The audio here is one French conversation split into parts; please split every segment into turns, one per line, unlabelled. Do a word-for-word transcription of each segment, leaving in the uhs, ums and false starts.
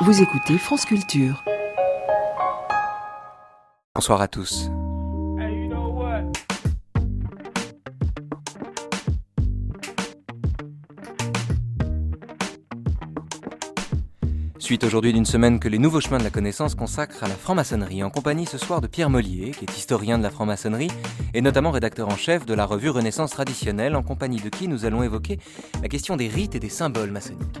Vous écoutez France Culture.
Bonsoir à tous. Suite aujourd'hui d'une semaine que les Nouveaux Chemins de la Connaissance consacrent à la franc-maçonnerie, en compagnie ce soir de Pierre Mollier, qui est historien de la franc-maçonnerie et notamment rédacteur en chef de la revue Renaissance traditionnelle, en compagnie de qui nous allons évoquer la question des rites et des symboles maçonniques.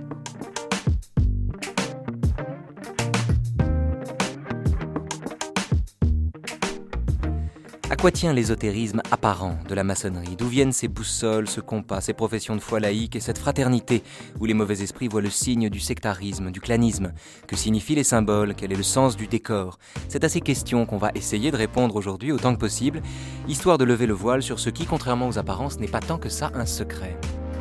À quoi tient l'ésotérisme apparent de la maçonnerie ? D'où viennent ces boussoles, ce compas, ces professions de foi laïque et cette fraternité où les mauvais esprits voient le signe du sectarisme, du clanisme ? Que signifient les symboles ? Quel est le sens du décor ? C'est à ces questions qu'on va essayer de répondre aujourd'hui autant que possible, histoire de lever le voile sur ce qui, contrairement aux apparences, n'est pas tant que ça un secret.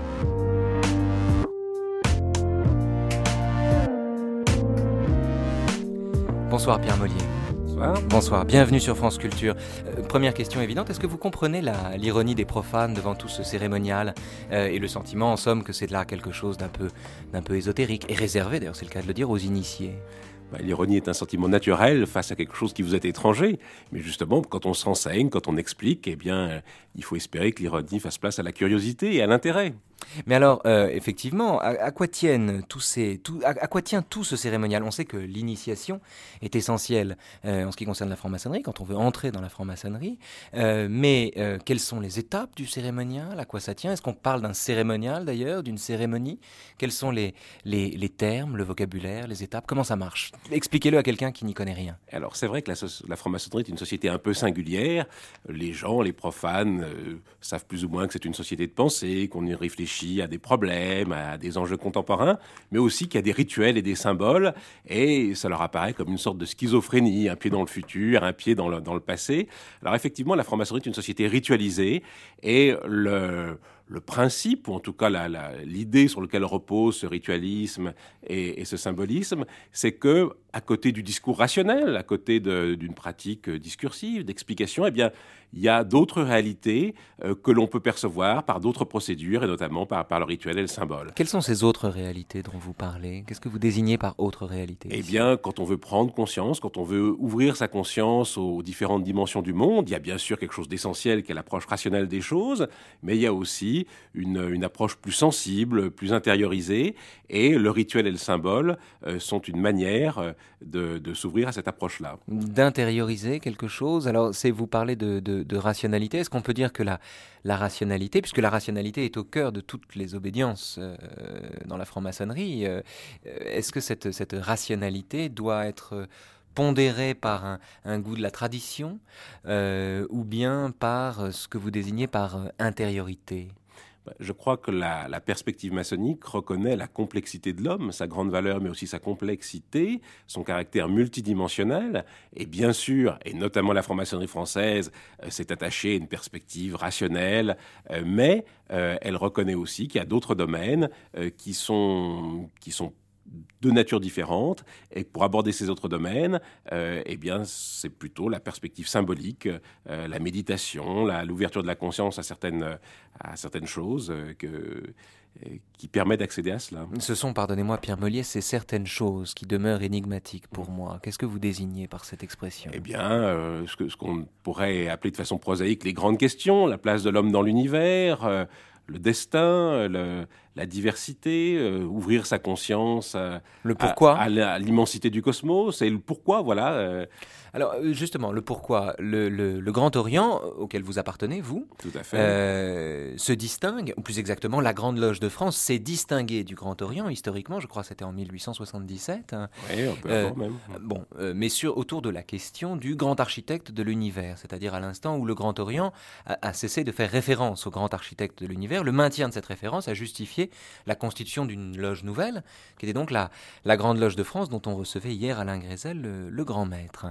Bonsoir Pierre Mollier.
Bonsoir.
Bonsoir, bienvenue sur France Culture. Euh, première question évidente, est-ce que vous comprenez la, l'ironie des profanes devant tout ce cérémonial euh, et le sentiment en somme que c'est là quelque chose d'un peu, d'un peu ésotérique et réservé, d'ailleurs c'est le cas de le dire, aux initiés ?
Bah, l'ironie est un sentiment naturel face à quelque chose qui vous est étranger. Mais justement, quand on se renseigne, quand on explique, eh bien, euh, il faut espérer que l'ironie fasse place à la curiosité et à l'intérêt.
Mais alors, euh, effectivement, à, à quoi tiennent tous ces, tout, à, à quoi tient tout ce cérémonial ? On sait que l'initiation est essentielle euh, en ce qui concerne la franc-maçonnerie, quand on veut entrer dans la franc-maçonnerie. Euh, mais euh, quelles sont les étapes du cérémonial ? À quoi ça tient ? Est-ce qu'on parle d'un cérémonial d'ailleurs, d'une cérémonie ? Quels sont les, les, les termes, le vocabulaire, les étapes ? Comment ça marche ? Expliquez-le à quelqu'un qui n'y connaît rien.
Alors, c'est vrai que la, so- la franc-maçonnerie est une société un peu singulière. Les gens, les profanes, euh, savent plus ou moins que c'est une société de pensée, qu'on y réfléchit à des problèmes, à des enjeux contemporains, mais aussi qu'il y a des rituels et des symboles, et ça leur apparaît comme une sorte de schizophrénie, un pied dans le futur, un pied dans le, dans le passé. Alors effectivement, la franc-maçonnerie est une société ritualisée, et le... Le principe, ou en tout cas la, la, l'idée sur laquelle repose ce ritualisme et, et ce symbolisme, c'est que, à côté du discours rationnel, à côté de, d'une pratique discursive, d'explication, eh bien, il y a d'autres réalités euh, que l'on peut percevoir par d'autres procédures, et notamment par, par le rituel et le symbole.
Quelles sont ces autres réalités dont vous parlez ? Qu'est-ce que vous désignez par autres réalités ?
Eh
ici ?
bien, quand on veut prendre conscience, quand on veut ouvrir sa conscience aux différentes dimensions du monde, il y a bien sûr quelque chose d'essentiel qui est l'approche rationnelle des choses, mais il y a aussi une, une approche plus sensible, plus intériorisée, et le rituel et le symbole euh, sont une manière euh, de, de s'ouvrir à cette approche-là.
D'intérioriser quelque chose. Alors, c'est vous parlez de, de, de rationalité. Est-ce qu'on peut dire que la, la rationalité, puisque la rationalité est au cœur de toutes les obédiences euh, dans la franc-maçonnerie, euh, est-ce que cette, cette rationalité doit être pondérée par un, un goût de la tradition euh, ou bien par ce que vous désignez par euh, intériorité ?
Je crois que la, la perspective maçonnique reconnaît la complexité de l'homme, sa grande valeur, mais aussi sa complexité, son caractère multidimensionnel. Et bien sûr, et notamment la franc-maçonnerie française, euh, s'est attachée à une perspective rationnelle, euh, mais euh, elle reconnaît aussi qu'il y a d'autres domaines euh, qui sont, qui sont de nature différente, et pour aborder ces autres domaines, euh, eh bien, c'est plutôt la perspective symbolique, euh, la méditation, la, l'ouverture de la conscience à certaines, à certaines choses euh, que, euh, qui permet d'accéder à cela.
Ce sont, pardonnez-moi Pierre Mollier, ces certaines choses qui demeurent énigmatiques pour moi. Qu'est-ce que vous désignez par cette expression ?
Eh bien, euh, ce, que, ce qu'on pourrait appeler de façon prosaïque les grandes questions, la place de l'homme dans l'univers, euh, le destin, le, la diversité, euh, ouvrir sa conscience euh,
le pourquoi
à, à, la, à l'immensité du cosmos, et le pourquoi, voilà. Euh.
Alors, justement, le pourquoi, le, le, le Grand Orient, auquel vous appartenez, vous,
Tout à fait.
Euh, se distingue, ou plus exactement, la Grande Loge de France s'est distinguée du Grand Orient, historiquement, je crois que c'était en mille huit cent soixante-dix-sept. Hein.
Oui, un peu
euh,
avant même.
Bon, euh, mais sur, autour de la question du grand architecte de l'univers, c'est-à-dire à l'instant où le Grand Orient a, a cessé de faire référence au grand architecte de l'univers, le maintien de cette référence a justifié la constitution d'une loge nouvelle, qui était donc la, la Grande Loge de France, dont on recevait hier Alain Grézel, le, le grand maître.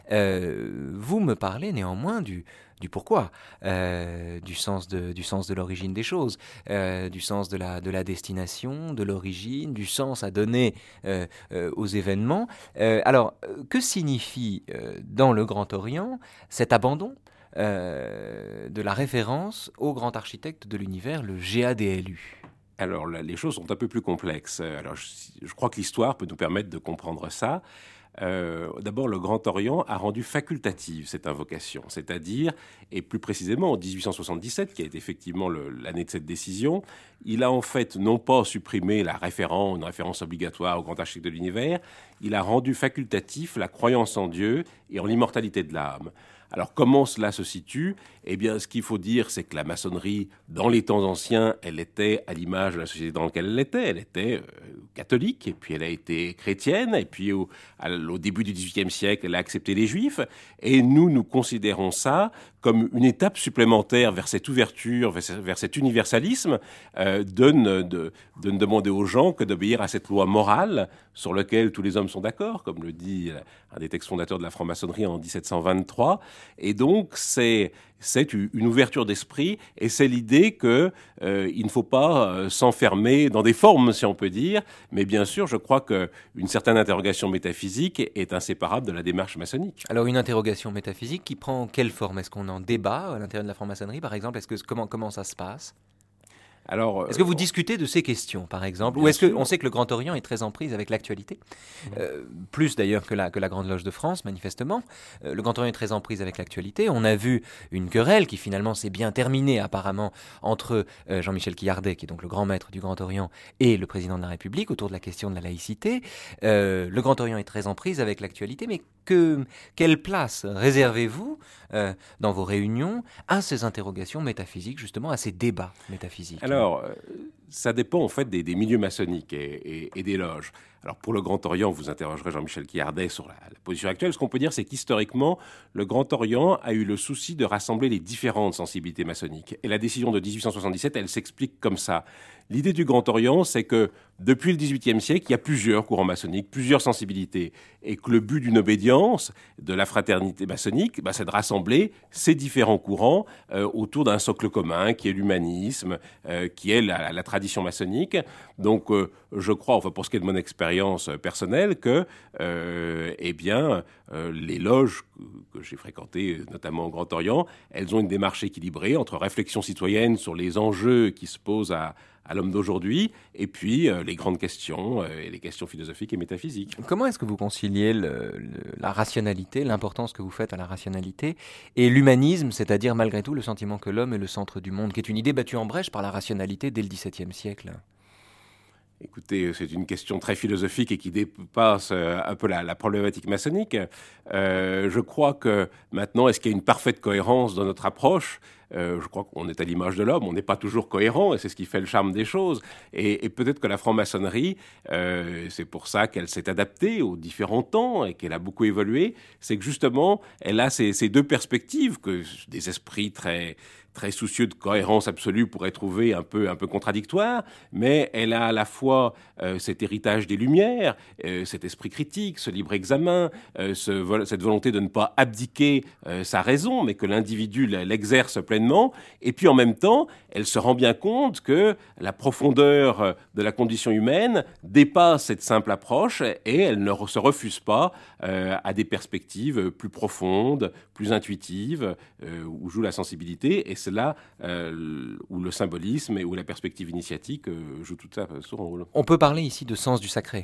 Euh, vous me parlez néanmoins du, du pourquoi, euh, du, sens de, du sens de l'origine des choses, euh, du sens de la, de la destination, de l'origine, du sens à donner euh, euh, aux événements. Euh, alors, que signifie euh, dans le Grand Orient cet abandon euh, de la référence au grand architecte de l'univers, le G A D L U ?
Alors, là, les choses sont un peu plus complexes. Alors, je, je crois que l'histoire peut nous permettre de comprendre ça. Euh, d'abord, le Grand Orient a rendu facultative cette invocation, c'est-à-dire, et plus précisément en dix-huit cent soixante-dix-sept, qui est effectivement le, l'année de cette décision, il a en fait non pas supprimé la référence, une référence obligatoire au grand architecte de l'univers, il a rendu facultatif la croyance en Dieu et en l'immortalité de l'âme. Alors, comment cela se situe ? Eh bien, ce qu'il faut dire, c'est que la maçonnerie, dans les temps anciens, elle était à l'image de la société dans laquelle elle était. Elle était euh, catholique, et puis elle a été chrétienne, et puis au, à, au début du dix-huitième siècle, elle a accepté les juifs. Et nous, nous considérons ça comme une étape supplémentaire vers cette ouverture, vers, vers cet universalisme, euh, de, ne, de, de ne demander aux gens que d'obéir à cette loi morale sur laquelle tous les hommes sont d'accord, comme le dit un des textes fondateurs de la franc-maçonnerie en dix-sept cent vingt-trois. Et donc, c'est, c'est une ouverture d'esprit, et c'est l'idée qu'il euh, ne faut pas euh, s'enfermer dans des formes, si on peut dire. Mais bien sûr, je crois qu'une certaine interrogation métaphysique est inséparable de la démarche maçonnique.
Alors, une interrogation métaphysique qui prend quelle forme ? Est-ce qu'on en débat à l'intérieur de la franc-maçonnerie, par exemple ? Est-ce que, comment, comment ça se passe ?
Alors,
est-ce que vous euh, discutez de ces questions, par exemple ? Ou est-ce qu'on sait que le Grand Orient est très en prise avec l'actualité ? euh, Plus d'ailleurs que la, que la Grande Loge de France, manifestement. Euh, le Grand Orient est très en prise avec l'actualité. On a vu une querelle qui finalement s'est bien terminée, apparemment, entre euh, Jean-Michel Quillardet, qui est donc le grand maître du Grand Orient, et le président de la République, autour de la question de la laïcité. Euh, le Grand Orient est très en prise avec l'actualité, mais que, quelle place réservez-vous euh, dans vos réunions à ces interrogations métaphysiques, justement, à ces débats métaphysiques ?
Alors, ça dépend en fait des, des milieux maçonniques et, et, et des loges. Alors pour le Grand Orient, vous interrogerez Jean-Michel Quillardet sur la, la position actuelle. Ce qu'on peut dire, c'est qu'historiquement, le Grand Orient a eu le souci de rassembler les différentes sensibilités maçonniques. Et la décision de dix-huit cent soixante-dix-sept, elle s'explique comme ça. L'idée du Grand Orient, c'est que depuis le dix-huitième siècle, il y a plusieurs courants maçonniques, plusieurs sensibilités. Et que le but d'une obédience, de la fraternité maçonnique, bah, c'est de rassembler ces différents courants euh, autour d'un socle commun, qui est l'humanisme, euh, qui est la, la tradition maçonnique. Donc, euh, je crois, enfin, pour ce qui est de mon expérience personnelle, que euh, eh bien, euh, les loges que, que j'ai fréquentées, notamment au Grand Orient, elles ont une démarche équilibrée entre réflexion citoyenne sur les enjeux qui se posent à à l'homme d'aujourd'hui, et puis euh, les grandes questions, euh, et les questions philosophiques et métaphysiques.
Comment est-ce que vous conciliez le, le, la rationalité, l'importance que vous faites à la rationalité, et l'humanisme, c'est-à-dire malgré tout le sentiment que l'homme est le centre du monde, qui est une idée battue en brèche par la rationalité dès le dix-septième siècle ?
Écoutez, c'est une question très philosophique et qui dépasse euh, un peu la, la problématique maçonnique. Euh, je crois que maintenant, est-ce qu'il y a une parfaite cohérence dans notre approche ? Euh, je crois qu'on est à l'image de l'homme, on n'est pas toujours cohérent, et c'est ce qui fait le charme des choses. Et, et peut-être que la franc-maçonnerie, euh, c'est pour ça qu'elle s'est adaptée aux différents temps et qu'elle a beaucoup évolué, c'est que justement, elle a ces, ces deux perspectives que des esprits très... très soucieux de cohérence absolue pourrait trouver un peu, un peu contradictoire, mais elle a à la fois euh, cet héritage des Lumières, euh, cet esprit critique, ce libre examen, euh, ce, cette volonté de ne pas abdiquer euh, sa raison, mais que l'individu l'exerce pleinement, et puis en même temps, elle se rend bien compte que la profondeur de la condition humaine dépasse cette simple approche, et elle ne se refuse pas euh, à des perspectives plus profondes, plus intuitives, euh, où joue la sensibilité, et c'est là euh, où le symbolisme et où la perspective initiatique euh, joue tout ça son rôle.
On peut parler ici de sens du sacré.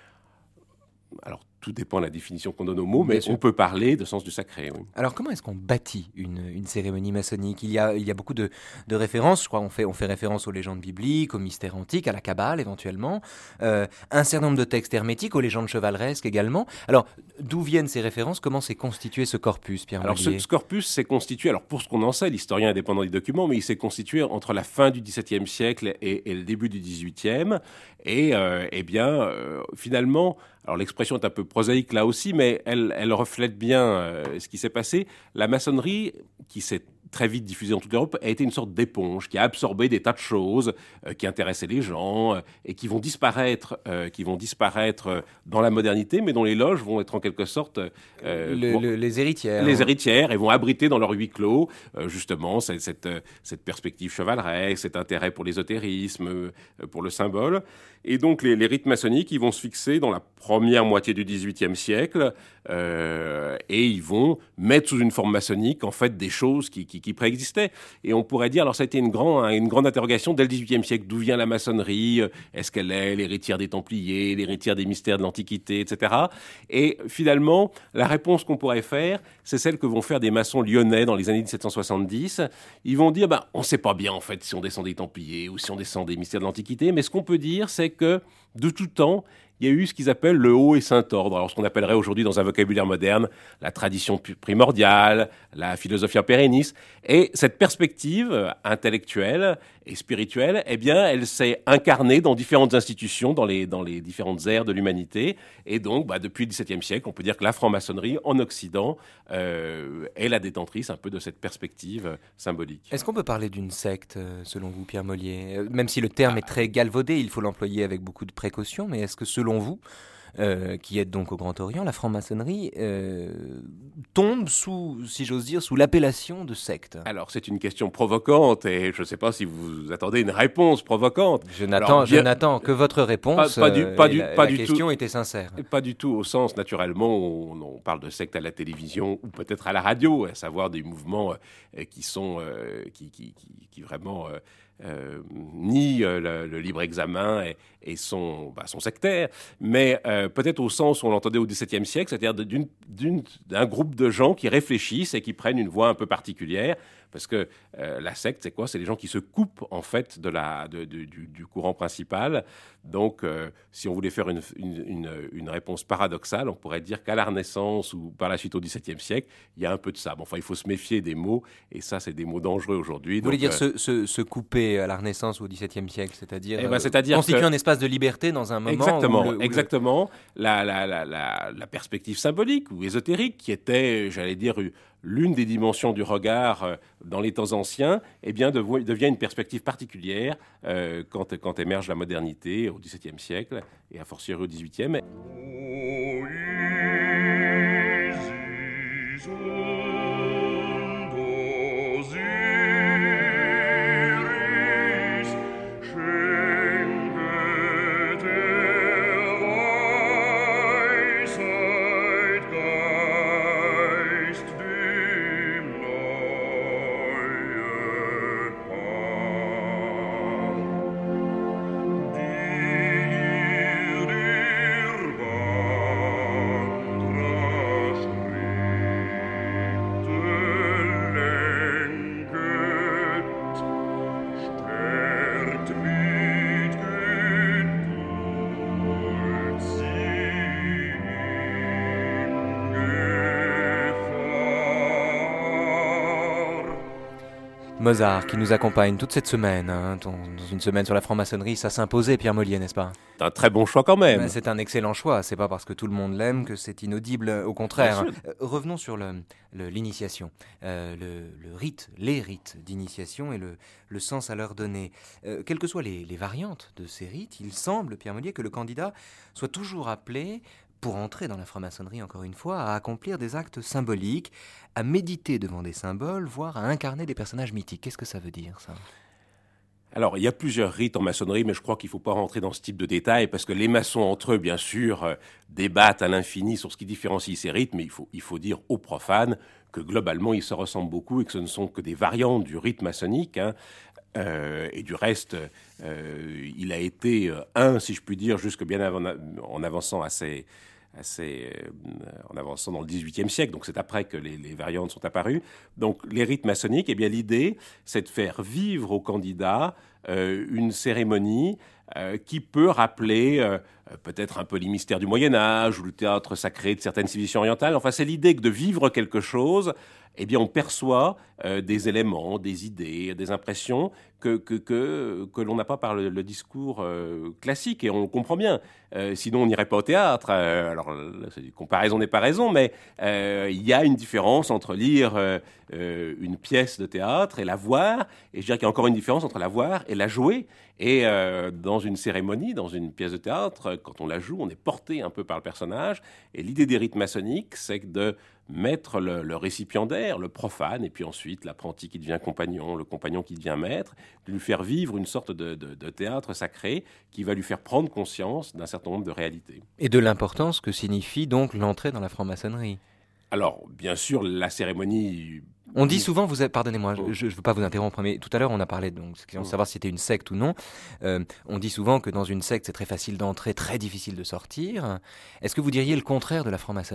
Alors, tout dépend de la définition qu'on donne au mot, mais on peut parler de sens du sacré. Oui.
Alors, comment est-ce qu'on bâtit une, une cérémonie maçonnique ? Il y a, il y a beaucoup de, de références. Je crois qu'on fait, on fait référence aux légendes bibliques, aux mystères antiques, à la Kabbale éventuellement, euh, un certain nombre de textes hermétiques, aux légendes chevaleresques également. Alors, d'où viennent ces références ? Comment s'est constitué ce corpus, Pierre
Alors, ce, ce corpus s'est constitué, alors pour ce qu'on en sait, l'historien indépendant des documents, mais il s'est constitué entre la fin du dix-septième siècle et, et le début du dix-huitième. Et, euh, eh bien, euh, finalement... Alors l'expression est un peu prosaïque là aussi, mais elle, elle reflète bien euh, ce qui s'est passé. La maçonnerie, qui s'est très vite diffusée dans toute l'Europe, a été une sorte d'éponge qui a absorbé des tas de choses euh, qui intéressaient les gens euh, et qui vont disparaître, euh, qui vont disparaître dans la modernité, mais dont les loges vont être en quelque sorte
euh, le, vont, le, les héritières.
Les héritières, et vont abriter dans leur huis clos euh, justement cette, cette, cette perspective chevaleresque, cet intérêt pour l'ésotérisme, euh, pour le symbole. Et donc les, les rites maçonniques, ils vont se fixer dans la première moitié du dix-huitième siècle euh, et ils vont mettre sous une forme maçonnique en fait des choses qui, qui qui, qui préexistait. Et on pourrait dire, alors ça a été une, grand, une grande interrogation dès le dix-huitième siècle, d'où vient la maçonnerie? Est-ce qu'elle est l'héritière des Templiers, l'héritière des mystères de l'Antiquité, et cetera. Et finalement, la réponse qu'on pourrait faire, c'est celle que vont faire des maçons lyonnais dans les années dix-sept cent soixante-dix. Ils vont dire, bah, on ne sait pas bien en fait si on descend des Templiers ou si on descend des mystères de l'Antiquité, mais ce qu'on peut dire, c'est que de tout temps, il y a eu ce qu'ils appellent le haut et saint ordre. Alors, ce qu'on appellerait aujourd'hui, dans un vocabulaire moderne, la tradition primordiale, la philosophia perennis. Et cette perspective intellectuelle et spirituelle, eh bien, elle s'est incarnée dans différentes institutions, dans les, dans les différentes ères de l'humanité. Et donc, bah, depuis le dix-septième siècle, on peut dire que la franc-maçonnerie, en Occident, euh, est la détentrice un peu de cette perspective symbolique.
Est-ce qu'on peut parler d'une secte, selon vous, Pierre Mollier? Même si le terme ah. est très galvaudé, il faut l'employer avec beaucoup de précaution, mais est-ce que, selon Selon vous, euh, qui êtes donc au Grand Orient, la franc-maçonnerie euh, tombe sous, si j'ose dire, sous l'appellation de secte?
Alors, c'est une question provocante et je ne sais pas si vous attendez une réponse provocante.
Je n'attends, je n'attends que votre réponse.
Pas, pas du, pas du,
la,
pas
la
du
question
tout,
était sincère.
Pas du tout au sens, naturellement, où on, on parle de secte à la télévision ou peut-être à la radio, à savoir des mouvements euh, qui sont, euh, qui, qui, qui, qui vraiment... Euh, Euh, ni euh, le, le libre examen et, et son, bah, son sectaire, mais euh, peut-être au sens où on l'entendait au dix-septième siècle, c'est-à-dire d'une, d'une, d'un groupe de gens qui réfléchissent et qui prennent une voie un peu particulière, parce que euh, la secte, c'est quoi? C'est les gens qui se coupent, en fait, de la, de, de, du, du courant principal. Donc, euh, si on voulait faire une, une, une, une réponse paradoxale, on pourrait dire qu'à la Renaissance ou par la suite au dix-septième siècle, il y a un peu de ça. Bon, enfin, il faut se méfier des mots, et ça, c'est des mots dangereux aujourd'hui.
Vous voulez dire
euh,
se, se, se couper à la Renaissance ou au dix-septième siècle, c'est-à-dire,
eh ben,
euh,
c'est-à-dire
constituer
que...
un espace de liberté dans un moment
exactement,
où le, où
exactement. Le... La, la, la, la, la perspective symbolique ou ésotérique, qui était, j'allais dire, l'une des dimensions du regard dans les temps anciens, eh bien, devient une perspective particulière euh, quand, quand émerge la modernité au dix-septième siècle et a fortiori au dix-huitième.
Mozart, qui nous accompagne toute cette semaine, hein, dans une semaine sur la franc-maçonnerie, ça s'imposait, Pierre Mollier, n'est-ce pas?
C'est un très bon choix quand même.
Ben, c'est un excellent choix, c'est pas parce que tout le monde l'aime que c'est inaudible, au contraire. Euh, revenons sur le, le, l'initiation, euh, le, le rite, les rites d'initiation et le, le sens à leur donner. Euh, quelles que soient les, les variantes de ces rites, il semble, Pierre Mollier, que le candidat soit toujours appelé, pour entrer dans la franc-maçonnerie, encore une fois, à accomplir des actes symboliques, à méditer devant des symboles, voire à incarner des personnages mythiques. Qu'est-ce que ça veut dire, ça ?
Alors, il y a plusieurs rites en maçonnerie, mais je crois qu'il ne faut pas rentrer dans ce type de détails, parce que les maçons, entre eux, bien sûr, euh, débattent à l'infini sur ce qui différencie ces rites, mais il faut, il faut dire aux profanes que, globalement, ils se ressemblent beaucoup et que ce ne sont que des variantes du rite maçonnique, hein. Euh, et du reste, euh, il a été euh, un, si je puis dire, jusque bien avant, en avançant assez, assez euh, en avançant dans le dix-huitième siècle. Donc c'est après que les, les variantes sont apparues. Donc les rites maçonniques, eh bien l'idée, c'est de faire vivre aux candidats euh, une cérémonie euh, qui peut rappeler euh, peut-être un peu les mystères du Moyen-Âge ou le théâtre sacré de certaines civilisations orientales. Enfin, c'est l'idée que de vivre quelque chose, eh bien, on perçoit euh, des éléments, des idées, des impressions que, que, que, que l'on n'a pas par le, le discours euh, classique, et on le comprend bien. Euh, sinon, on n'irait pas au théâtre. Euh, alors, c'est, comparaison n'est pas raison, mais euh, il y a une différence entre lire euh, euh, une pièce de théâtre et la voir, et je dirais qu'il y a encore une différence entre la voir et la jouer. Et euh, dans une cérémonie, dans une pièce de théâtre, quand on la joue, on est porté un peu par le personnage. Et l'idée des rites maçonniques, c'est de mettre le, le récipiendaire, le profane, et puis ensuite l'apprenti qui devient compagnon, le compagnon qui devient maître, de lui faire vivre une sorte de, de, de théâtre sacré qui va lui faire prendre conscience d'un certain nombre de réalités.
Et de l'importance que signifie donc l'entrée dans la franc-maçonnerie.
Alors, bien sûr, la cérémonie
On dit souvent, vous avez, pardonnez-moi, je ne veux pas vous interrompre, mais tout à l'heure on a parlé de savoir si c'était une secte ou non. Euh, on dit souvent que dans une secte c'est très facile d'entrer, très difficile de sortir. Est-ce que vous diriez le contraire de la franc-maçonnerie ?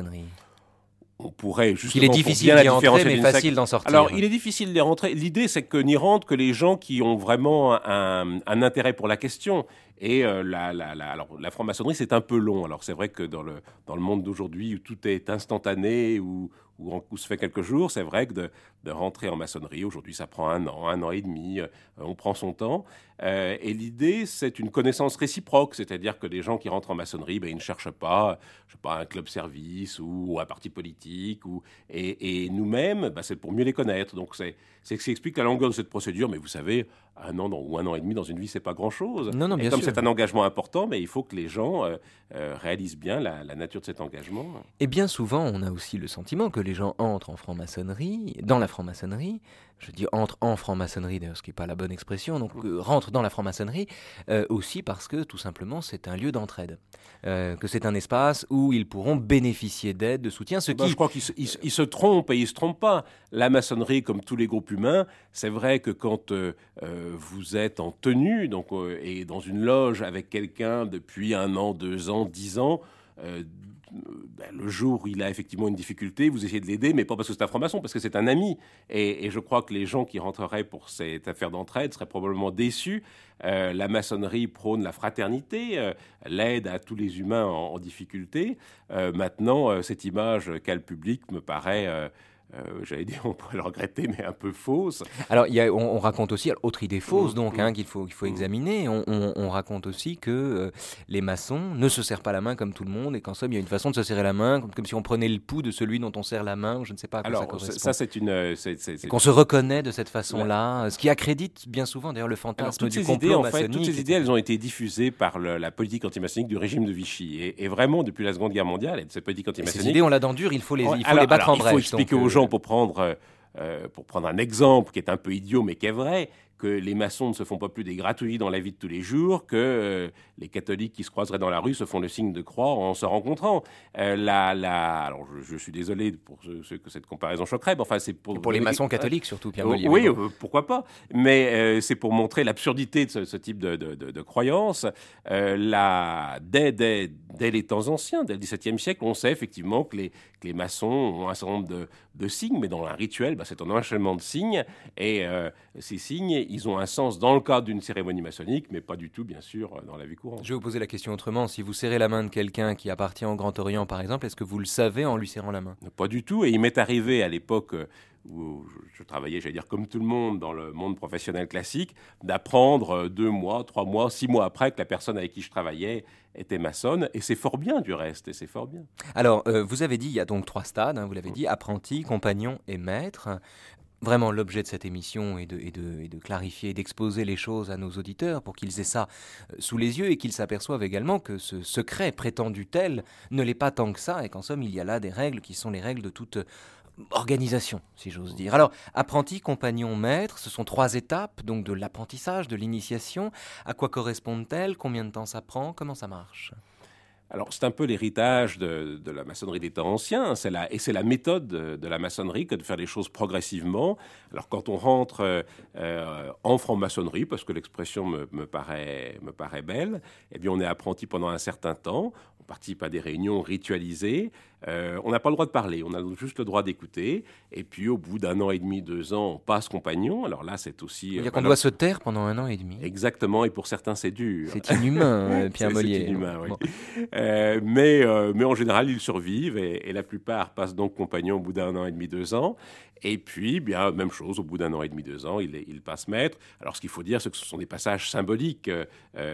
On pourrait justement.
Il est difficile d'y entrer, mais facile d'en sortir.
Alors, il est difficile d'y rentrer. L'idée, c'est que n'y rentrent que les gens qui ont vraiment un, un intérêt pour la question. Et euh, la, la, la, alors, la franc-maçonnerie, c'est un peu long. Alors, c'est vrai que dans le, dans le monde d'aujourd'hui, où tout est instantané, où, où, où se fait quelques jours, c'est vrai que de, de rentrer en maçonnerie, aujourd'hui, ça prend un an, un an et demi. Euh, on prend son temps. Euh, et l'idée, c'est une connaissance réciproque. C'est-à-dire que les gens qui rentrent en maçonnerie, ben, ils ne cherchent pas, je sais pas, un club service ou, ou un parti politique. Ou, et, et nous-mêmes, ben, c'est pour mieux les connaître. Donc, c'est, c'est ce qui explique la longueur de cette procédure. Mais vous savez, un an dans, ou un an et demi dans une vie, c'est pas grand-chose.
Non, non, bien
et comme
sûr.
C'est un engagement important, mais il faut que les gens euh, euh, réalisent bien la, la nature de cet engagement.
Et bien souvent, on a aussi le sentiment que les gens entrent en franc-maçonnerie, dans la franc-maçonnerie, je dis entrent en franc-maçonnerie d'ailleurs, ce qui n'est pas la bonne expression, donc euh, rentrent dans la franc-maçonnerie, euh, aussi parce que tout simplement c'est un lieu d'entraide, euh, que c'est un espace où ils pourront bénéficier d'aide, de soutien, ce
Ben,
qui...
je crois qu'ils se, ils, ils se trompent et ils ne se trompent pas. La maçonnerie, comme tous les groupes humains, c'est vrai que quand euh, euh, vous êtes en tenue donc, euh, et dans une loge avec quelqu'un depuis un an, deux ans, dix ans, euh, ben, le jour où il a effectivement une difficulté, vous essayez de l'aider, mais pas parce que c'est un franc-maçon, parce que c'est un ami. Et, et je crois que les gens qui rentreraient pour cette affaire d'entraide seraient probablement déçus. Euh, la maçonnerie prône la fraternité, euh, l'aide à tous les humains en, en difficulté. Euh, maintenant, euh, cette image qu'a le public me paraît... Euh, Euh, j'allais dire, on pourrait le regretter, mais un peu fausse.
Alors, il y a, on, on raconte aussi, alors, autre idée fausse, donc, hein, qu'il faut, qu'il faut examiner, on, on, on raconte aussi que euh, les maçons ne se serrent pas la main comme tout le monde, et qu'en somme, il y a une façon de se serrer la main, comme, comme si on prenait le pouls de celui dont on serre la main, ou je ne sais pas à quoi
alors,
ça correspond.
Ça, c'est une... C'est, c'est, c'est...
Qu'on se reconnaît de cette façon-là, ce qui accrédite bien souvent, d'ailleurs, le fantasme
alors, toutes
du
ces
complot
idées, en
maçonnique.
fait, toutes ces idées, elles ont été diffusées par le, la politique antimaçonnique du régime de Vichy. Et, et vraiment, depuis la Seconde Guerre mondiale, et de cette politique antimaçonnique...
Ces idées, on la dent dure, il faut les, il faut
alors,
les battre
alors,
en brèche.
Il faut expliquer
donc,
aux
euh...
gens, pour prendre... Euh, pour prendre un exemple qui est un peu idiot mais qui est vrai, que les maçons ne se font pas plus des gratouillis dans la vie de tous les jours, que euh, les catholiques qui se croiseraient dans la rue se font le signe de croix en se rencontrant. Euh, la, la... Alors, je, je suis désolé pour ceux, ceux que cette comparaison choquerait, mais enfin, c'est pour...
pour les maçons catholiques, surtout, Pierre Mollier.
Oui, euh, pourquoi pas. Mais euh, c'est pour montrer l'absurdité de ce, ce type de, de, de, de croyance. Euh, la... dès, dès, dès les temps anciens, dès le dix-septième siècle, on sait effectivement que les, que les maçons ont un certain nombre de, de signes, mais dans un rituel, bah, c'est un enchaînement de signes, et euh, ces signes, ils ont un sens dans le cadre d'une cérémonie maçonnique, mais pas du tout, bien sûr, dans la vie courante.
Je vais vous poser la question autrement. Si vous serrez la main de quelqu'un qui appartient au Grand Orient, par exemple, est-ce que vous le savez en lui serrant la main ?
Pas du tout, et il m'est arrivé à l'époque où je, je travaillais, j'allais dire, comme tout le monde dans le monde professionnel classique, d'apprendre deux mois, trois mois, six mois après que la personne avec qui je travaillais était maçonne, et c'est fort bien du reste, et c'est fort bien.
Alors, euh, vous avez dit, il y a donc trois stades, hein, vous l'avez dit, apprenti, compagnon et maître. Vraiment, l'objet de cette émission est de, est de, est de clarifier, d'exposer les choses à nos auditeurs pour qu'ils aient ça sous les yeux et qu'ils s'aperçoivent également que ce secret prétendu tel ne l'est pas tant que ça et qu'en somme, il y a là des règles qui sont les règles de toute organisation, si j'ose dire. Alors, apprenti, compagnon, maître, ce sont trois étapes, donc de l'apprentissage, de l'initiation. À quoi correspondent-elles ? Combien de temps ça prend ? Comment ça marche ?
Alors, c'est un peu l'héritage de, de la maçonnerie des temps anciens, c'est la, et c'est la méthode de, de la maçonnerie que de faire les choses progressivement. Alors, quand on rentre euh, en franc-maçonnerie, parce que l'expression me, me, paraît, me paraît belle, eh bien, on est apprenti pendant un certain temps, on participe à des réunions ritualisées, euh, on n'a pas le droit de parler, on a juste le droit d'écouter, et puis au bout d'un an et demi, deux ans, on passe compagnon. Alors là, c'est aussi...
Il y a
euh,
qu'on
voilà.
doit se taire pendant un an et demi.
Exactement, et pour certains, c'est dur.
C'est inhumain, Pierre
c'est,
Mollier.
C'est inhumain, oui.
Bon.
Euh, mais, euh, mais en général, ils survivent, et, et la plupart passent donc compagnon au bout d'un an et demi, deux ans. Et puis, bien, même chose, au bout d'un an et demi, deux ans, ils, ils passent maître. Alors, ce qu'il faut dire, c'est que ce sont des passages symboliques. Euh,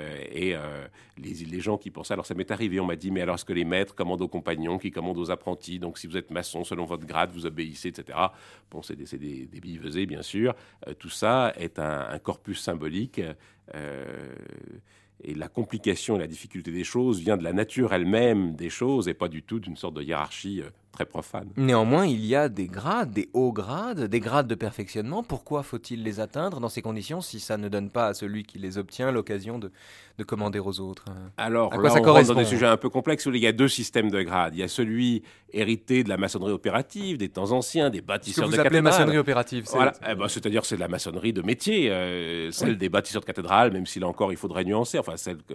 et euh, les, les gens qui pensent ça, alors ça m'est arrivé, on m'a dit, mais alors est-ce que les maîtres commandent aux compagnons, qui commandent aux apprentis? Donc, si vous êtes maçon, selon votre grade, vous obéissez, et cetera. Bon, c'est des, c'est des, des billevesées, bien sûr. Euh, tout ça est un, un corpus symbolique. Euh, et la complication et la difficulté des choses vient de la nature elle-même des choses et pas du tout d'une sorte de hiérarchie euh, très profane.
Néanmoins, il y a des grades, des hauts grades, des grades de perfectionnement. Pourquoi faut-il les atteindre dans ces conditions si ça ne donne pas à celui qui les obtient l'occasion de, de commander aux autres?
Alors
à quoi
là,
ça
on
correspond?
rentre dans des sujets un peu complexes où il y a deux systèmes de grades. Il y a celui hérité de la maçonnerie opérative, des temps anciens, des
Ce que
bâtisseurs
vous
de
appelez
cathédrales.
maçonnerie opérative, c'est
Voilà, eh ben, c'est-à-dire c'est de la maçonnerie de métier, euh, celle oui. des bâtisseurs de cathédrales, même si là encore il faudrait nuancer, enfin celle que...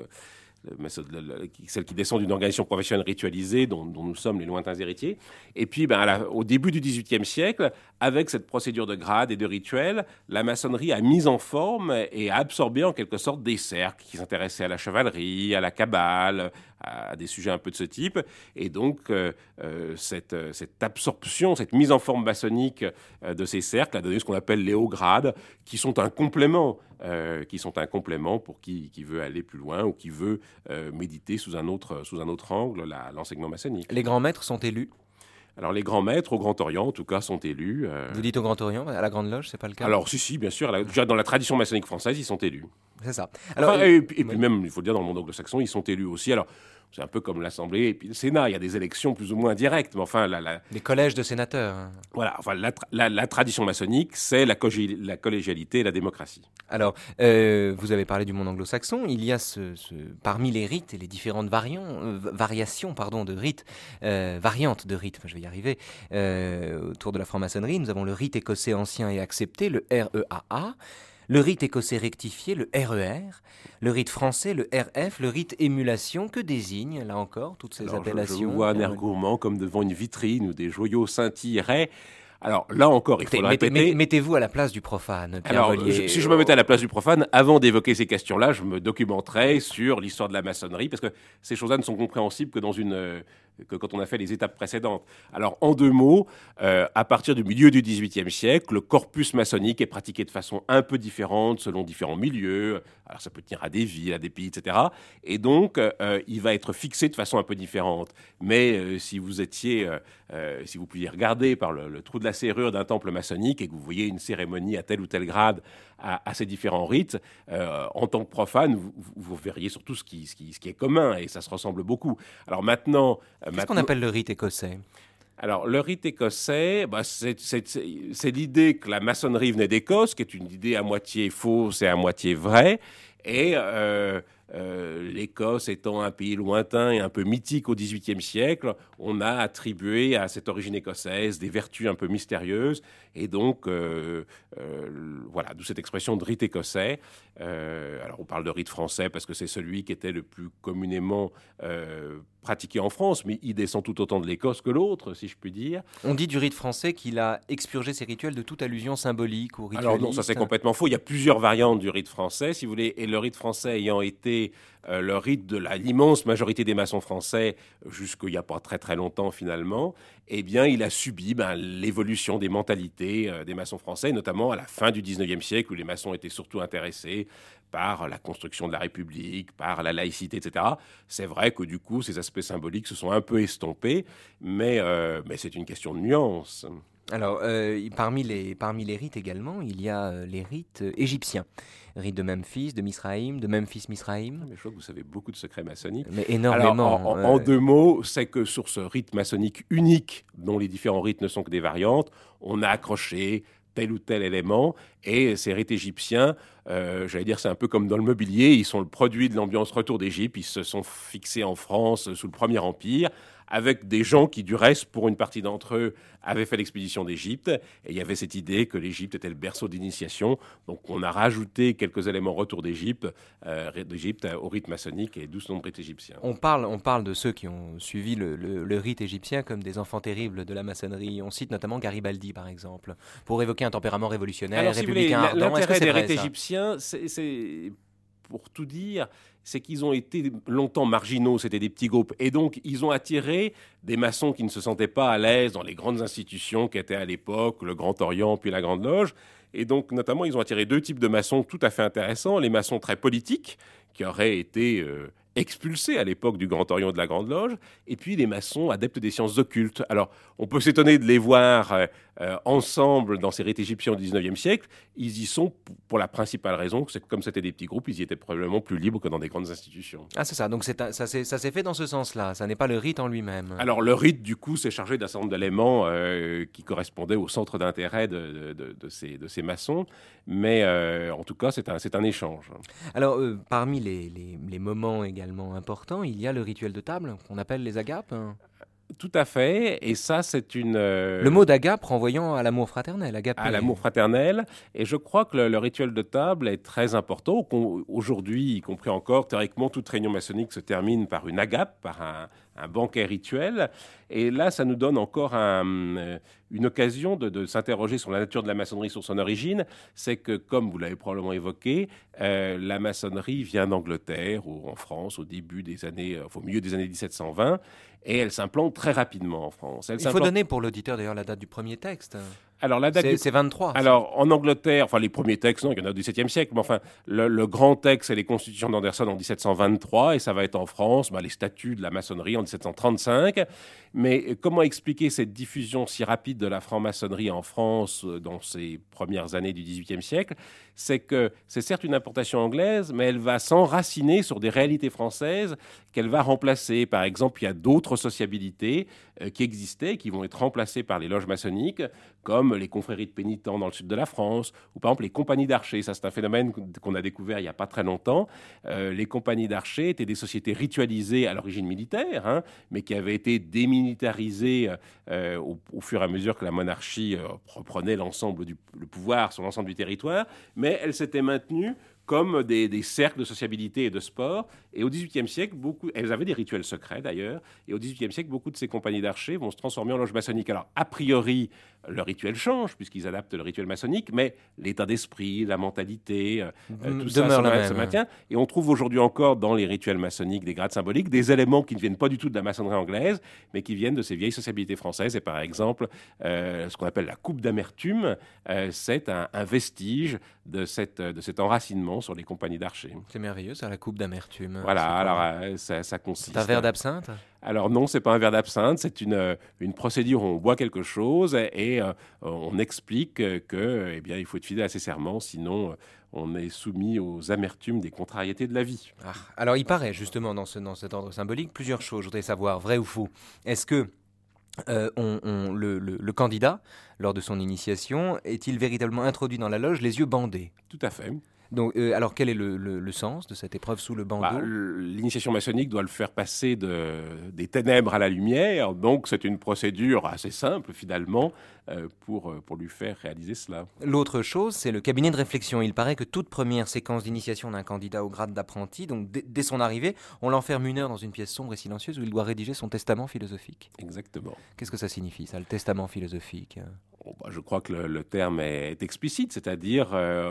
celle qui descend d'une organisation professionnelle ritualisée dont, dont nous sommes les lointains héritiers. Et puis, ben, à la, au début du dix-huitième siècle, avec cette procédure de grades et de rituels, la maçonnerie a mis en forme et a absorbé en quelque sorte des cercles qui s'intéressaient à la chevalerie, à la cabale, à des sujets un peu de ce type. Et donc, euh, euh, cette, cette absorption, cette mise en forme maçonnique euh, de ces cercles a donné ce qu'on appelle les hauts grades, qui sont un complément, euh, qui sont un complément pour qui, qui veut aller plus loin ou qui veut euh, méditer sous un autre, sous un autre angle la, l'enseignement maçonnique.
Les grands maîtres sont élus?
Alors, les grands maîtres au Grand Orient, en tout cas, sont élus. Euh...
Vous dites au Grand Orient, à la Grande Loge, c'est pas le cas?
Alors, si, si, bien sûr. La, dans la tradition maçonnique française, ils sont élus.
C'est ça. Alors,
enfin, et, et, puis, et puis même, il faut le dire, dans le monde anglo-saxon, ils sont élus aussi. Alors, c'est un peu comme l'Assemblée et puis le Sénat. Il y a des élections plus ou moins directes, mais enfin... La, la...
Des collèges de sénateurs. Hein.
Voilà. Enfin, la, tra- la, la tradition maçonnique, c'est la, co- la collégialité et la démocratie.
Alors, euh, vous avez parlé du monde anglo-saxon. Il y a ce, ce, parmi les rites et les différentes variants, euh, variations pardon, de rites, euh, variantes de rites, je vais y arriver, euh, autour de la franc-maçonnerie, nous avons le rite écossais ancien et accepté, le R E A A, le rite écossais rectifié, le R E R, le rite français, le R F, le rite émulation, que désignent, là encore, toutes ces
Alors,
appellations.
Je, je vous vois un air gourmand comme devant une vitrine où des joyaux scintilleraient. Alors là encore, il faut
mettez,
le répéter.
Mettez-vous à la place du profane, Pierre
Alors,
Rollier.
Je, si je me mettais à la place du profane, avant d'évoquer ces questions-là, je me documenterais sur l'histoire de la maçonnerie, parce que ces choses-là ne sont compréhensibles que dans une... Euh, que quand on a fait les étapes précédentes. Alors, en deux mots, euh, à partir du milieu du dix-huitième siècle, le corpus maçonnique est pratiqué de façon un peu différente selon différents milieux. Alors, ça peut tenir à des villes, à des pays, et cetera. Et donc, euh, il va être fixé de façon un peu différente. Mais euh, si vous étiez, euh, euh, si vous pouviez regarder par le, le trou de la serrure d'un temple maçonnique et que vous voyez une cérémonie à tel ou tel grade à, à ces différents rites, euh, en tant que profane, vous, vous verriez surtout ce qui, ce, qui, ce qui est commun et ça se ressemble beaucoup. Alors maintenant...
Qu'est-ce
Maintenant,
qu'on appelle le rite écossais?
Alors, le rite écossais, bah, c'est, c'est, c'est, c'est l'idée que la maçonnerie venait d'Écosse, qui est une idée à moitié fausse et à moitié vraie. Et euh, euh, l'Écosse étant un pays lointain et un peu mythique au dix-huitième siècle, on a attribué à cette origine écossaise des vertus un peu mystérieuses. Et donc, euh, euh, voilà, d'où cette expression de rite écossais. Euh, alors, on parle de rite français parce que c'est celui qui était le plus communément euh, pratiqué en France, mais il descend tout autant de l'Écosse que l'autre, si je puis dire.
On dit du rite français qu'il a expurgé ses rituels de toute allusion symbolique ou ritualiste.
Alors non, ça c'est complètement faux. Il y a plusieurs variantes du rite français, si vous voulez, et le rite français ayant été euh, le rite de la, l'immense majorité des maçons français jusqu'il n'y a pas très très longtemps finalement, eh bien il a subi ben, l'évolution des mentalités euh, des maçons français, notamment à la fin du dix-neuvième siècle où les maçons étaient surtout intéressés par la construction de la République, par la laïcité, et cetera. C'est vrai que du coup, ces aspects symboliques se sont un peu estompés, mais, euh, mais c'est une question de nuance.
Alors, euh, parmi, les, parmi les rites également, il y a euh, les rites euh, égyptiens. Rite de Memphis, de Misraïm, de Memphis-Misraïm.
Mais je crois que vous savez beaucoup de secrets maçonniques.
Mais énormément.
Alors, en, en,
euh...
en deux mots, c'est que sur ce rite maçonnique unique, dont les différents rites ne sont que des variantes, on a accroché tel ou tel élément, et ces rites égyptiens, euh, j'allais dire, c'est un peu comme dans le mobilier, ils sont le produit de l'ambiance retour d'Égypte, ils se sont fixés en France sous le Premier Empire, avec des gens qui, du reste, pour une partie d'entre eux, avaient fait l'expédition d'Égypte, et il y avait cette idée que l'Égypte était le berceau d'initiation, donc on a rajouté quelques éléments retour d'Égypte, euh, d'Égypte au rite maçonnique, et d'où ce nom de rite égyptien.
On parle, on parle de ceux qui ont suivi le, le, le rite égyptien comme des enfants terribles de la maçonnerie. On cite notamment Garibaldi, par exemple, pour évoquer un tempérament révolutionnaire,
Alors, si
républicain
vous voulez,
ardent.
l'intérêt
des
rites égyptiens, c'est, c'est, pour tout dire, c'est qu'ils ont été longtemps marginaux, c'était des petits groupes. Et donc, ils ont attiré des maçons qui ne se sentaient pas à l'aise dans les grandes institutions qu'étaient à l'époque le Grand Orient puis la Grande Loge. Et donc, notamment, ils ont attiré deux types de maçons tout à fait intéressants. Les maçons très politiques, qui auraient été euh, expulsés à l'époque du Grand Orient et de la Grande Loge, et puis les maçons adeptes des sciences occultes. Alors, on peut s'étonner de les voir euh, euh, ensemble dans ces rites égyptiens au dix-neuvième siècle. Ils y sont p- pour la principale raison, c'est que comme c'était des petits groupes, ils y étaient probablement plus libres que dans des grandes institutions.
Ah, c'est ça. Donc c'est un- ça s'est ça s'est fait dans ce sens-là. Ça n'est pas le rite en lui-même.
Alors, le rite, du coup, s'est chargé d'un certain nombre d'éléments euh, qui correspondaient au centre d'intérêt de, de- de- de ces, de ces maçons, mais euh, en tout cas, c'est un, c'est un échange.
Alors, euh, parmi les, les- les moments également importants, il y a le rituel de table qu'on appelle les agapes, hein.
Tout à fait, et ça, c'est une... euh,
Le mot d'agape renvoyant à l'amour fraternel, agapé.
à l'amour fraternel. Et je crois que le, le rituel de table est très important. Qu'on- Aujourd'hui, y compris encore, théoriquement, toute réunion maçonnique se termine par une agape, par un, un banquet rituel. Et là, ça nous donne encore un, euh, une occasion de, de s'interroger sur la nature de la maçonnerie, sur son origine. C'est que, comme vous l'avez probablement évoqué, euh, la maçonnerie vient d'Angleterre, ou en France, au début des années, euh, au milieu des années dix-sept cent vingt, et elle s'implante très rapidement en France. Elle
Il faut
s'implante-
donner pour l'auditeur d'ailleurs la date du premier texte.
Alors, la date
C'est
du-
c'est vingt-trois.
Alors, en Angleterre, enfin, les premiers textes, non, il y en a au dix-septième siècle, mais enfin, le, le grand texte, c'est les constitutions d'Anderson en dix-sept cent vingt-trois, et ça va être en France, bah, les statuts de la maçonnerie en dix-sept cent trente-cinq. Mais comment expliquer cette diffusion si rapide de la franc-maçonnerie en France euh, dans ces premières années du dix-huitième siècle? C'est que c'est certes une importation anglaise, mais elle va s'enraciner sur des réalités françaises qu'elle va remplacer. Par exemple, il y a d'autres sociabilités euh, qui existaient, qui vont être remplacées par les loges maçonniques, comme les confréries de pénitents dans le sud de la France, ou par exemple les compagnies d'archers. Ça, c'est un phénomène qu'on a découvert il n'y a pas très longtemps. Euh, les compagnies d'archers étaient des sociétés ritualisées à l'origine militaire, hein, mais qui avaient été démilitarisées euh, au, au fur et à mesure que la monarchie euh, reprenait l'ensemble du le pouvoir sur l'ensemble du territoire, mais elles s'étaient maintenues comme des, des cercles de sociabilité et de sport. Et au dix-huitième siècle, beaucoup, elles avaient des rituels secrets d'ailleurs, et au dix-huitième siècle, beaucoup de ces compagnies d'archers vont se transformer en loges maçonniques. Alors, a priori, le rituel change, puisqu'ils adaptent le rituel maçonnique, mais l'état d'esprit, la mentalité, euh,
Mm,
tout ça
demeure
se,
la
ma-
même.
se maintient. Et on trouve aujourd'hui encore dans les rituels maçonniques des grades symboliques des éléments qui ne viennent pas du tout de la maçonnerie anglaise, mais qui viennent de ces vieilles sociabilités françaises. Et par exemple, euh, ce qu'on appelle la coupe d'amertume, euh, c'est un, un vestige de, cette, de cet enracinement sur les compagnies d'archers.
C'est merveilleux, ça, la coupe d'amertume.
Voilà,
C'est quoi
alors euh, ça, ça consiste.
C'est un verre d'absinthe.
Alors non, c'est pas un verre d'absinthe, c'est une, euh, une procédure où on boit quelque chose et, et, euh, on explique euh, que, eh bien, il faut être fidèle à ses serments, sinon euh, on est soumis aux amertumes des contrariétés de la vie.
Ah, alors, il paraît justement dans, ce, dans cet ordre symbolique plusieurs choses. Je voudrais savoir, vrai ou faux. Est-ce que euh, on, on- le, le- le candidat, lors de son initiation, est-il véritablement introduit dans la loge les yeux bandés?
Tout à fait.
Donc, euh, alors, quel est le, le- le sens de cette épreuve sous le bandeau?
Bah, l'initiation maçonnique doit le faire passer de, des ténèbres à la lumière, donc c'est une procédure assez simple finalement euh, pour, euh, pour lui faire réaliser cela.
L'autre chose, c'est le cabinet de réflexion. Il paraît que toute première séquence d'initiation d'un candidat au grade d'apprenti, donc dès, dès son arrivée, on l'enferme une heure dans une pièce sombre et silencieuse où il doit rédiger son testament philosophique.
Exactement.
Qu'est-ce que ça signifie, ça, le testament philosophique?
Bon, bah, je crois que le, le terme est, est explicite, c'est-à-dire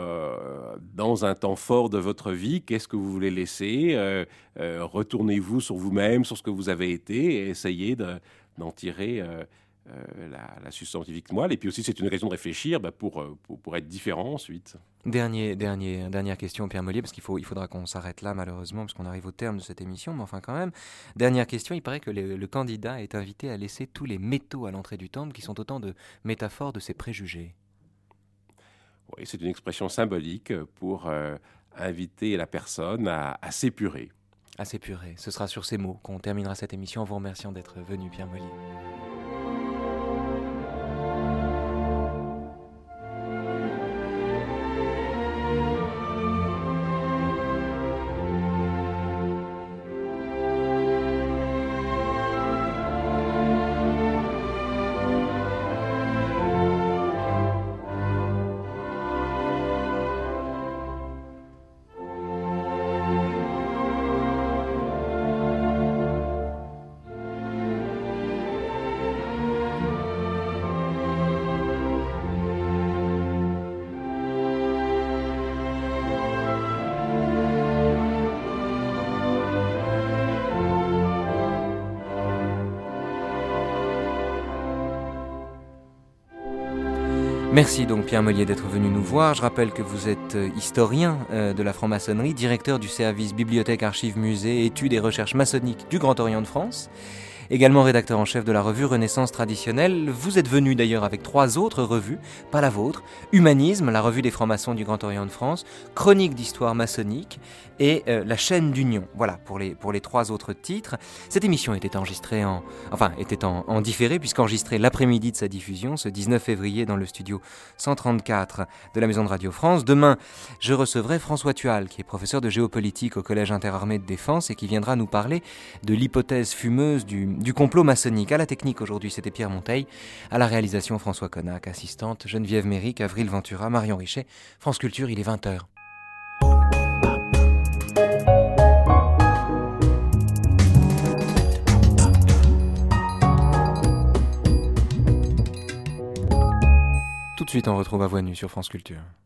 euh, dans un temps fort de votre vie, qu'est-ce que vous voulez laisser euh, euh, Retournez-vous sur vous-même, sur ce que vous avez été, et essayez de- d'en tirer euh, euh, la, la substantifique moelle. Et puis aussi, c'est une raison de réfléchir bah, pour, euh, pour, pour être différent ensuite.
Dernier, dernier, dernière question, Pierre Mollier, parce qu'il faut, il faudra qu'on s'arrête là, malheureusement, parce qu'on arrive au terme de cette émission, mais enfin quand même. Dernière question, il paraît que le, le candidat est invité à laisser tous les métaux à l'entrée du temple, qui sont autant de métaphores de ses préjugés.
Oui, c'est une expression symbolique pour euh, inviter la personne à, à s'épurer.
Assez puré. Ce sera sur ces mots qu'on terminera cette émission en vous remerciant d'être venu, Pierre Mollier. Merci donc Pierre Meulier d'être venu nous voir. Je rappelle que vous êtes historien de la franc-maçonnerie, directeur du service Bibliothèque, Archives, Musées, Études et Recherches maçonniques du Grand Orient de France. Également rédacteur en chef de la revue Renaissance traditionnelle. Vous êtes venu d'ailleurs avec trois autres revues, pas la vôtre. Humanisme, la revue des francs-maçons du Grand Orient de France, Chronique d'histoire maçonnique et euh, La chaîne d'union. Voilà pour les, pour les trois autres titres. Cette émission était enregistrée en, enfin, était en, en différé puisqu'enregistrée l'après-midi de sa diffusion, ce dix-neuf février dans le studio cent trente-quatre de la Maison de Radio France. Demain, je recevrai François Tual, qui est professeur de géopolitique au Collège interarmé de défense et qui viendra nous parler de l'hypothèse fumeuse du du complot maçonnique. À la technique aujourd'hui, c'était Pierre Monteil. À la réalisation, François Connac. Assistante, Geneviève Méric, Avril Ventura, Marion Richet. France Culture, il est vingt heures. Tout de suite, on retrouve à Voix Nue sur France Culture.